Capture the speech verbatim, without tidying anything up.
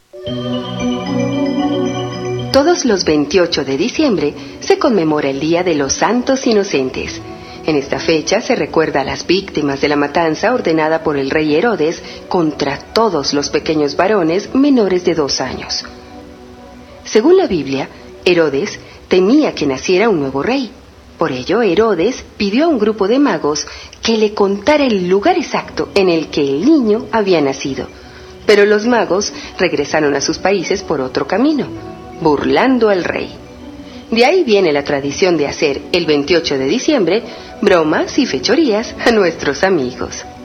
Todos los veintiocho de diciembre se conmemora el Día de los Santos Inocentes. En esta fecha se recuerda a las víctimas de la matanza ordenada por el rey Herodes contra todos los pequeños varones menores de dos años. Según la Biblia, Herodes temía que naciera un nuevo rey. Por ello, Herodes pidió a un grupo de magos que le contara el lugar exacto en el que el niño había nacido. Pero los magos regresaron a sus países por otro camino, burlando al rey. De ahí viene la tradición de hacer el veintiocho de diciembre bromas y fechorías a nuestros amigos.